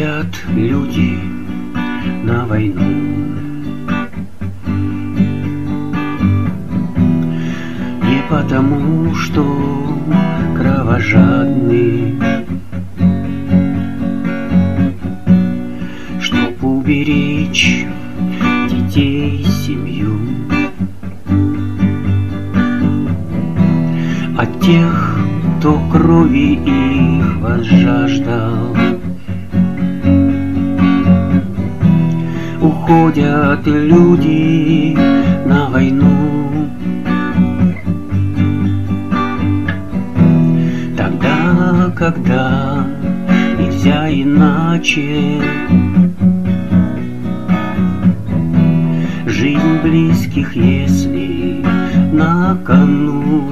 Уходят люди на войну. Не потому, что кровожадны, чтоб уберечь детей, семью от тех, кто крови их возжаждал. Уходят люди на войну тогда, когда нельзя иначе. Жизнь близких, если на кону,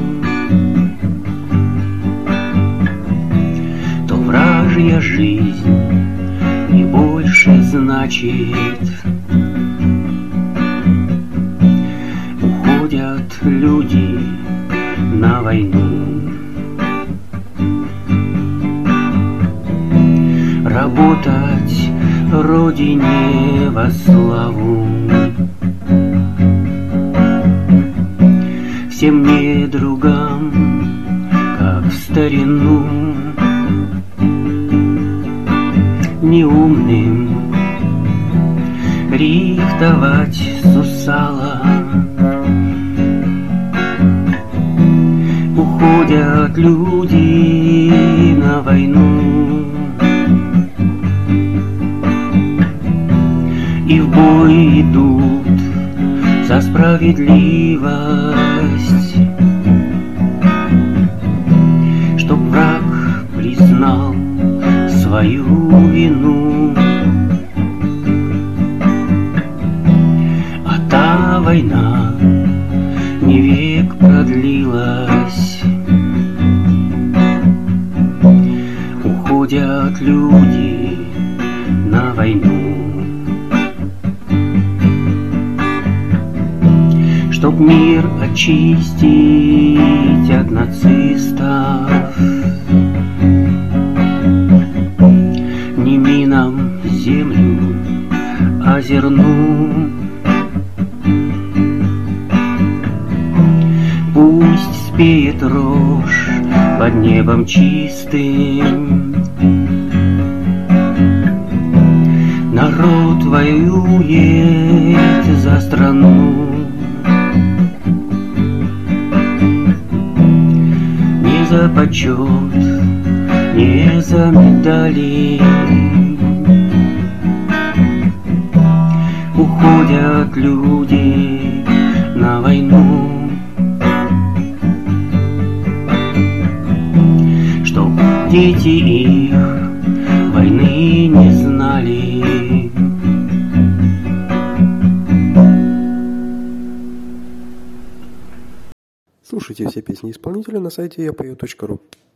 то вражья жизнь не больше значит. Уходят люди на войну. Работать Родине во славу, всем недругам, как в старину, неумным рихтовать сусала. Уходят люди на войну и в бой идут за справедливость, чтоб враг признал свою вину. А та война не век продлилась. Уходят люди на войну, чтоб мир очистить от нацистов. Не минам землю, а зерну. Пусть спеет рожь под небом чистым. Народ воюет за страну. Не за почет, не за медали. Уходят люди на войну, чтоб дети их войны не знали. Слушайте все песни исполнителя на сайте yapою.ru.